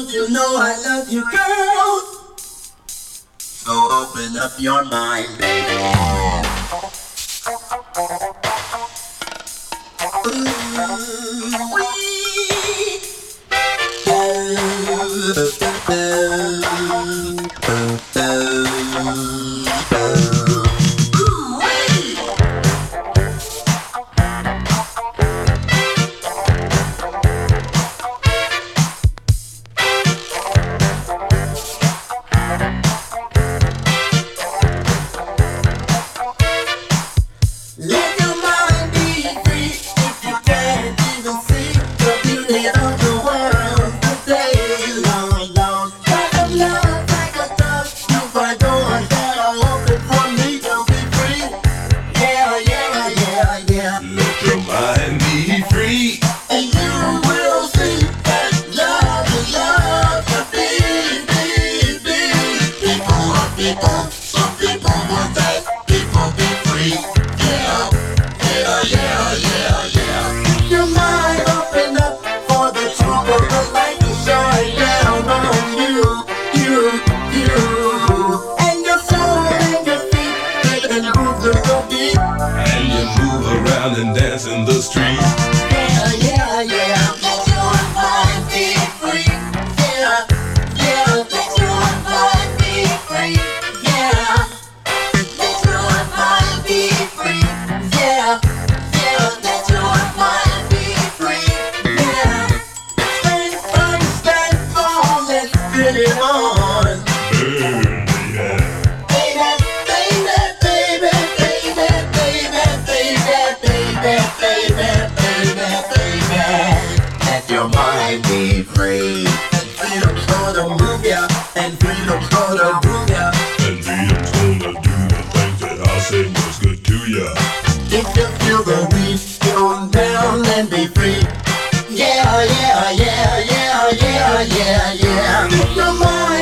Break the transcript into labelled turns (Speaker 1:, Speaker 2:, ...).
Speaker 1: You know I love you, girl. So open up your mind, baby. Let your mind be free if you can't even see the beauty of the world today. Long, long, kind of love like a dove. You find doors that are open for me to be free. Yeah, yeah, yeah, yeah.
Speaker 2: Let your mind be free.
Speaker 1: And you will see that love is love to be. People are people. Some people want that. People be free. Yeah, yeah, yeah, yeah, yeah. Keep your mind open up for the truth of the light to shine down on you. And your soul and your feet, they can move to the beat.
Speaker 2: And you move around and dance in the street.
Speaker 1: Yeah, yeah, yeah. Let your mind be free. Yeah, yeah. Let your mind be free. Yeah. Let your mind be free. Yeah, yeah. Let your mind be free. Yeah. Stand firm, stand tall, let's get it on. Let your mind be free. Freedom's gonna move ya, and freedom's gonna groove ya.
Speaker 2: And freedom's gonna do the things that I say was good to ya.
Speaker 1: If you feel the beat, get on down and be free. Yeah, yeah, yeah, yeah, yeah, yeah, yeah. Keep your mind